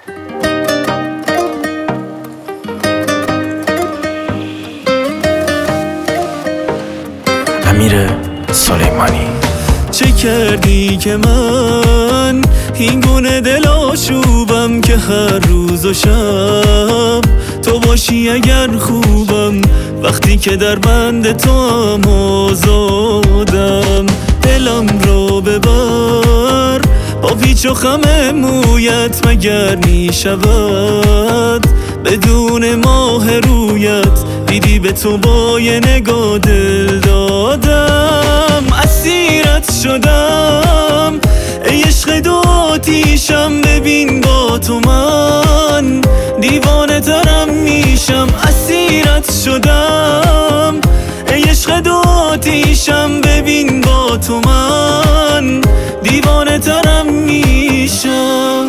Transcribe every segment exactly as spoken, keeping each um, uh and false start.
امیر سلیمانی. چه کردی که من این گونه دل آشوبم، که هر روز و شب تو باشی اگر خوبم، وقتی که در بند تو هم آزادم. دلم رو ببر با پیچ و خم مویت، مگر می شود بدون ماه رویت؟ دیدی به تو با یه نگاه دل دادم، اسیرت شدم ای عشق دو آتیشم. ببین با تو من دیوانه ترم میشم، اسیرت شدم ای عشق دو آتیشم. ببین با تو من دیوانه ترم میشم.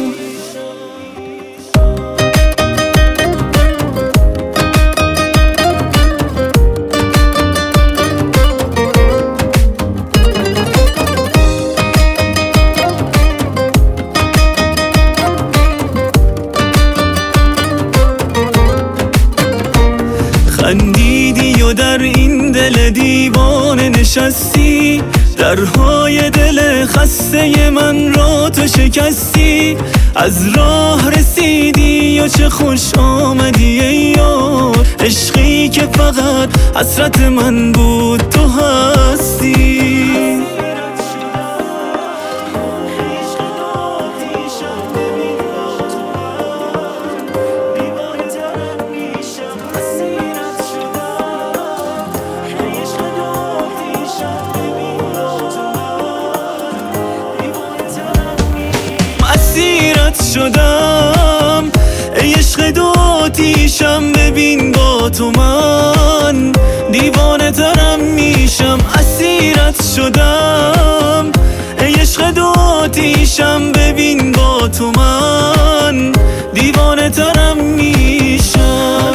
خندیدی و در این دل دیوانه نشستی، درهای دل خسته من را تو شکستی. از راه رسیدی و چه خوش آمدی ای یار، عشقی که فقط حسرت من بود تو هستی. اسیرت شدم ای عشق دو آتیشم. ببین با تو من دیوانه ترم میشم، اسیرت شدم ای عشق دو آتیشم. ببین با تو من دیوانه ترم میشم.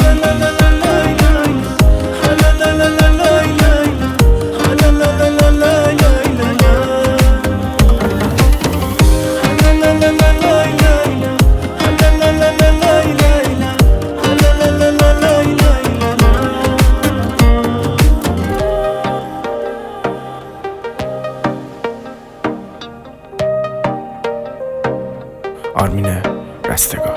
آرمین رستگار.